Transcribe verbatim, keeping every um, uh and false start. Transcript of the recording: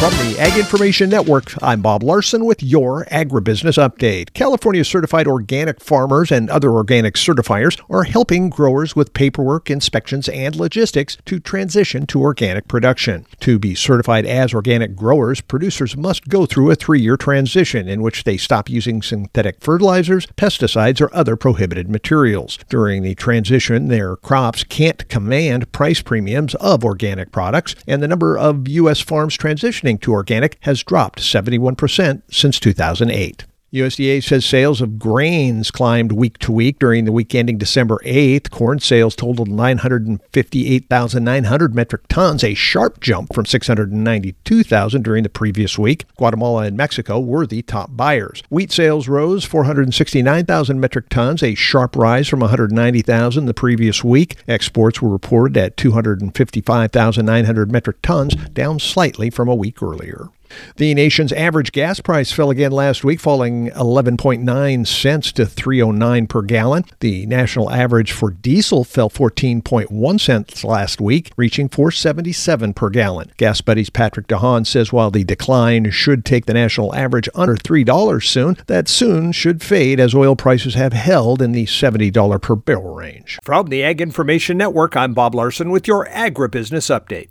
From the Ag Information Network, I'm Bob Larson with your Agribusiness Update. California certified organic farmers and other organic certifiers are helping growers with paperwork, inspections, and logistics to transition to organic production. To be certified as organic growers, producers must go through a three-year transition in which they stop using synthetic fertilizers, pesticides, or other prohibited materials. During the transition, their crops can't command price premiums of organic products, and the number of U S farms transitioning to organic has dropped seventy-one percent since two thousand eight. U S D A says sales of grains climbed week to week during the week ending December eighth. Corn sales totaled nine hundred fifty-eight thousand nine hundred metric tons, a sharp jump from six hundred ninety-two thousand during the previous week. Guatemala and Mexico were the top buyers. Wheat sales rose four hundred sixty-nine thousand metric tons, a sharp rise from one hundred ninety thousand the previous week. Exports were reported at two hundred fifty-five thousand nine hundred metric tons, down slightly from a week earlier. The nation's average gas price fell again last week, falling eleven point nine cents to three oh nine per gallon. The national average for diesel fell fourteen point one cents last week, reaching four seventy-seven per gallon. Gas Buddy's Patrick DeHaan says while the decline should take the national average under three dollars soon, that soon should fade as oil prices have held in the seventy dollars per barrel range. From the Ag Information Network, I'm Bob Larson with your Agribusiness Update.